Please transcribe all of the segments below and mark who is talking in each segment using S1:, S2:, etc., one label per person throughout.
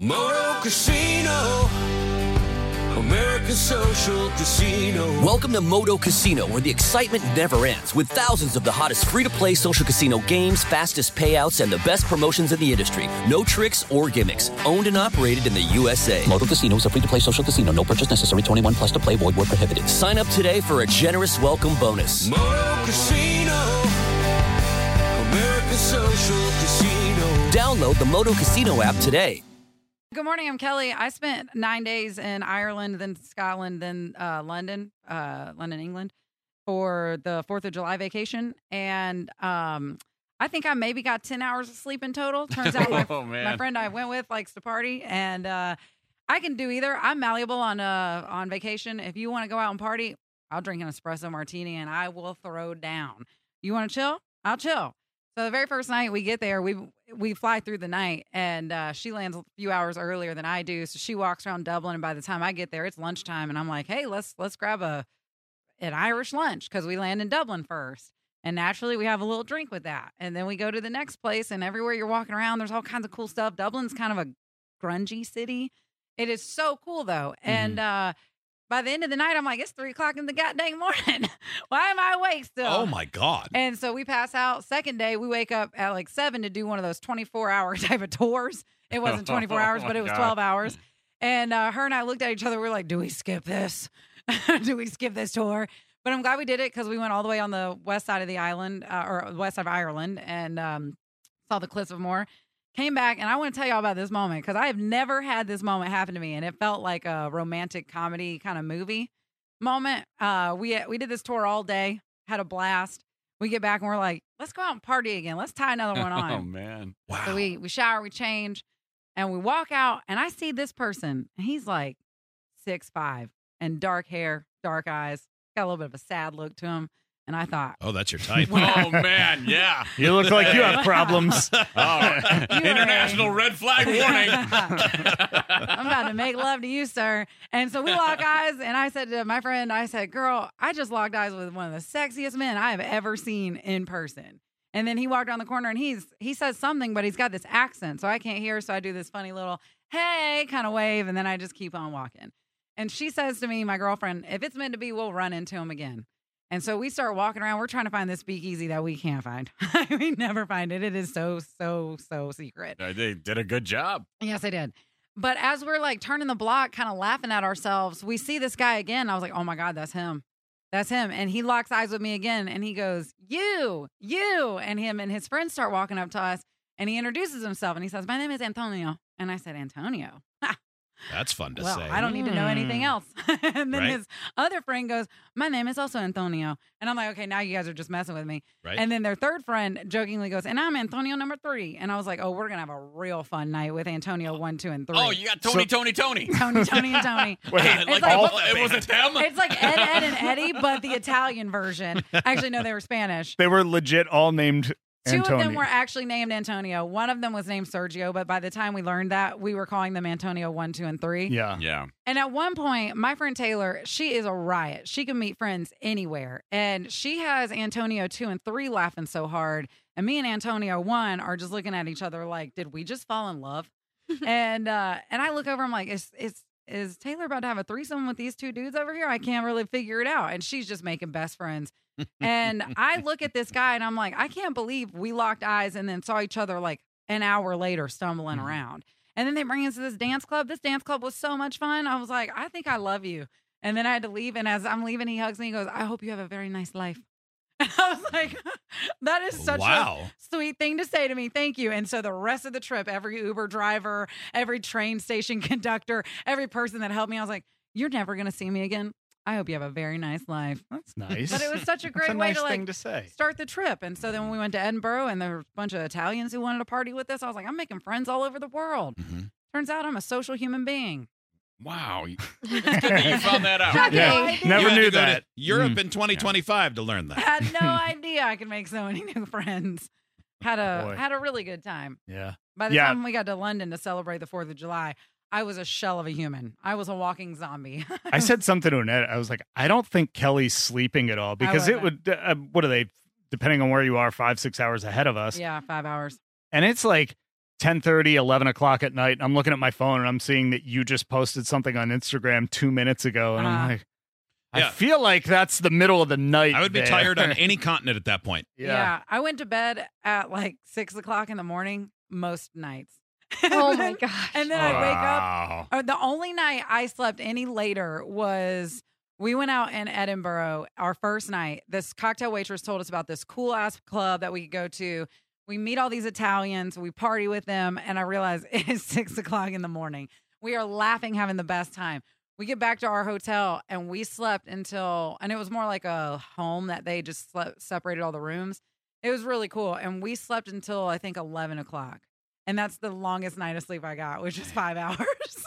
S1: Moto Casino, American Social Casino.
S2: Welcome to Moto Casino, where the excitement never ends, with thousands of the hottest free-to-play social casino games, fastest payouts, and the best promotions in the industry. No tricks or gimmicks. Owned and operated in the USA.
S3: Moto Casino is a free-to-play social casino. No purchase necessary. 21 plus to play. Void where prohibited.
S2: Sign up today for a generous welcome bonus.
S1: Moto Casino, American Social Casino.
S2: Download the Moto Casino app today.
S4: Good morning, I'm Kelly. I spent 9 days in Ireland, then Scotland, then London, England, for the 4th of July vacation. And I think I maybe got 10 hours of sleep in total. Turns out my friend I went with likes to party. And I can do either. I'm malleable on vacation. If you want to go out and party, I'll drink an espresso martini and I will throw down. You want to chill? I'll chill. So the very first night we get there, we fly through the night, and she lands a few hours earlier than I do. So she walks around Dublin, and by the time I get there, it's lunchtime, and I'm like, hey, let's grab an Irish lunch because we land in Dublin first. And naturally, we have a little drink with that. And then we go to the next place, and everywhere you're walking around, there's all kinds of cool stuff. Dublin's kind of a grungy city. It is so cool, though. Mm-hmm. And by the end of the night, I'm like, it's 3 o'clock in the goddamn morning. Why am I awake still?
S5: Oh, my God.
S4: And so we pass out. Second day, we wake up at like 7 to do one of those 24-hour type of tours. It wasn't 24 hours, but it was 12 hours. And her and I looked at each other. We were like, do we skip this? Do we skip this tour? But I'm glad we did it because we went all the way on the west side of the island, or west side of Ireland, and saw the Cliffs of Moher. Came back, and I want to tell y'all about this moment because I have never had this moment happen to me, and it felt like a romantic comedy kind of movie moment. We did this tour all day, had a blast. We get back, and we're like, let's go out and party again. Let's tie another one on.
S5: Oh, man. Wow.
S4: So we shower, we change, and we walk out, and I see this person, and he's like 6'5", and dark hair, dark eyes, got a little bit of a sad look to him. And I thought,
S5: oh, that's your type.
S6: Oh, man, yeah.
S7: You look like you have problems.
S6: International red flag warning.
S4: I'm about to make love to you, sir. And so we lock eyes, and I said to my friend, girl, I just locked eyes with one of the sexiest men I have ever seen in person. And then he walked around the corner, and he says something, but he's got this accent, so I can't hear, so I do this funny little, hey, kind of wave, and then I just keep on walking. And she says to me, my girlfriend, if it's meant to be, we'll run into him again. And so we start walking around. We're trying to find this speakeasy that we can't find. We never find it. It is so secret.
S6: They did a good job.
S4: Yes, they did. But as we're like turning the block, kind of laughing at ourselves, we see this guy again. I was like, oh my God, that's him. That's him. And he locks eyes with me again. And he goes, you. And him and his friends start walking up to us. And he introduces himself. And he says, my name is Antonio. And I said, Antonio?
S5: That's fun to
S4: well,
S5: say.
S4: I don't need to know anything else. And then
S5: Right.
S4: his other friend goes, my name is also Antonio. And I'm like, okay, now you guys are just messing with me.
S5: Right.
S4: And then their third friend jokingly goes, and I'm Antonio number 3. And I was like, oh, we're going to have a real fun night with Antonio 1, 2, and 3.
S6: Oh, you got Tony.
S4: Tony, and Tony.
S7: Wait,
S4: It's
S6: it wasn't them?
S4: It's like Ed, and Eddie, but the Italian version. Actually, no, they were Spanish.
S7: they were legit all named
S4: Two
S7: Antonio.
S4: of them were actually named Antonio. One of them was named Sergio, but by the time we learned that, we were calling them Antonio 1, 2, and 3.
S7: Yeah.
S6: Yeah.
S4: And at one point, my friend Taylor, she is a riot. She can meet friends anywhere. And she has Antonio 2 and 3 laughing so hard. And me and Antonio 1 are just looking at each other like, did we just fall in love? and I look over, I'm like, is Taylor about to have a threesome with these two dudes over here? I can't really figure it out. And she's just making best friends. And I look at this guy and I'm like, I can't believe we locked eyes and then saw each other like an hour later stumbling around. And then they bring us to this dance club. This dance club was so much fun. I was like, I think I love you. And then I had to leave. And as I'm leaving, he hugs me. He goes, I hope you have a very nice life. And I was like, that is such a sweet thing to say to me. Thank you. And so the rest of the trip, every Uber driver, every train station conductor, every person that helped me, I was like, you're never going to see me again. I hope you have a very nice life.
S7: That's nice.
S4: But it was such a great
S7: That's a
S4: way
S7: nice
S4: to
S7: thing to say.
S4: start the trip. And so then when we went to Edinburgh and there were a bunch of Italians who wanted to party with us, I was like, I'm making friends all over the world.
S5: Mm-hmm.
S4: Turns out I'm a social human being.
S6: Wow. It's good that you found that out.
S4: Shocking.
S7: Yeah.
S4: idea.
S7: Never
S5: You had
S7: knew
S5: to go to
S7: that.
S5: Europe in 2025 to learn that.
S4: Had no idea I could make so many new friends. Had a really good time.
S7: Yeah.
S4: By the time we got to London to celebrate the 4th of July, I was a shell of a human. I was a walking zombie.
S7: I said something to Annette. I was like, I don't think Kelly's sleeping at all because it would, what are they, depending on where you are, 5-6 hours ahead of us.
S4: Yeah, 5 hours.
S7: And it's like, 10:30, 11 o'clock at night. And I'm looking at my phone and I'm seeing that you just posted something on Instagram 2 minutes ago. And I'm like,
S5: Yeah.
S7: I feel like that's the middle of the night.
S5: I would be
S7: there.
S5: tired on any continent at that point.
S4: Yeah. I went to bed at like 6 o'clock in the morning most nights.
S8: Oh my gosh.
S4: And then I'd wake up.
S7: Wow.
S4: The only night I slept any later was we went out in Edinburgh our first night. This cocktail waitress told us about this cool ass club that we could go to. We meet all these Italians, we party with them, and I realized it is 6 o'clock in the morning. We are laughing, having the best time. We get back to our hotel and we slept until, and it was more like a home that they just separated all the rooms. It was really cool. And we slept until I think 11 o'clock. And that's the longest night of sleep I got, which is 5 hours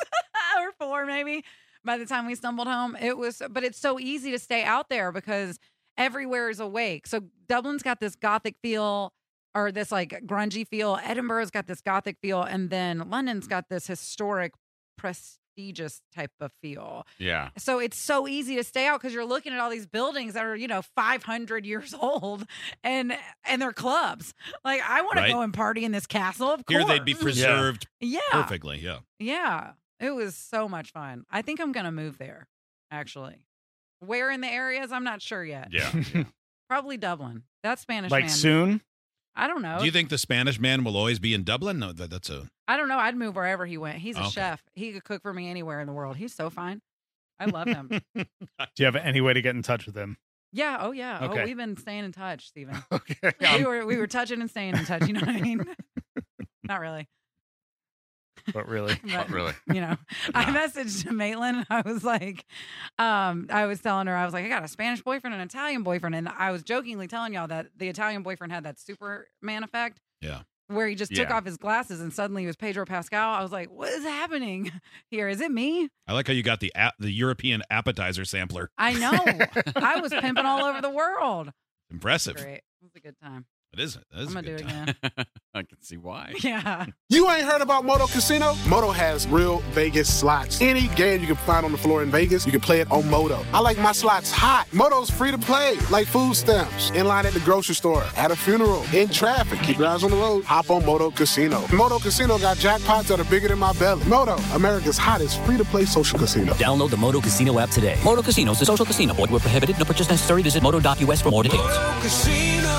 S4: or 4 maybe. By the time we stumbled home, but it's so easy to stay out there because everywhere is awake. So Dublin's got this gothic feel or this like grungy feel. Edinburgh's got this gothic feel. And then London's got this historic, prestigious type of feel.
S6: Yeah.
S4: So it's so easy to stay out because you're looking at all these buildings that are, 500 years old and they're clubs. Like, I want to go and party in this castle, of course.
S5: Here they'd be preserved
S4: Yeah.
S5: perfectly. Yeah.
S4: Yeah. It was so much fun. I think I'm going to move there, actually. Where in the areas, I'm not sure yet.
S6: Yeah.
S4: Probably Dublin. That Spanish
S7: Like
S4: man.
S7: soon?
S4: I don't know.
S5: Do you think the Spanish man will always be in Dublin? No, that's a.
S4: I don't know. I'd move wherever he went. He's a
S5: Okay.
S4: chef. He could cook for me anywhere in the world. He's so fine. I love him.
S7: Do you have any way to get in touch with him?
S4: Yeah. Oh, yeah.
S7: Okay.
S4: Oh, we've been staying in touch, Stephen.
S7: Okay.
S4: We were touching and staying in touch. You know what I mean? Not really.
S7: But really?
S6: But really.
S4: I messaged Maitland. I was like, I was telling her, I was like, I got a Spanish boyfriend and an Italian boyfriend. And I was jokingly telling y'all that the Italian boyfriend had that Superman effect.
S5: Yeah.
S4: Where he just took
S6: Yeah.
S4: off his glasses and suddenly he was Pedro Pascal. I was like, what is happening here? Is it me?
S5: I like how you got the European appetizer sampler.
S4: I know. I was pimping all over the world.
S5: Impressive.
S4: Great. It was a good time.
S5: It is. That is
S4: I'm
S5: a
S4: going to do
S5: good
S4: it
S5: time.
S4: again.
S6: I can see why.
S4: Yeah.
S9: You ain't heard about Moto Casino? Moto has real Vegas slots. Any game you can find on the floor in Vegas, you can play it on Moto. I like my slots hot. Moto's free to play, like food stamps, in line at the grocery store, at a funeral, in traffic. Keep your eyes on the road. Hop on Moto Casino. Moto Casino got jackpots that are bigger than my belly. Moto, America's hottest free-to-play social casino.
S3: Download the Moto Casino app today. Moto Casino is a social casino. Void where prohibited. No purchase necessary. Visit moto.us for more details.
S1: Moto Casino.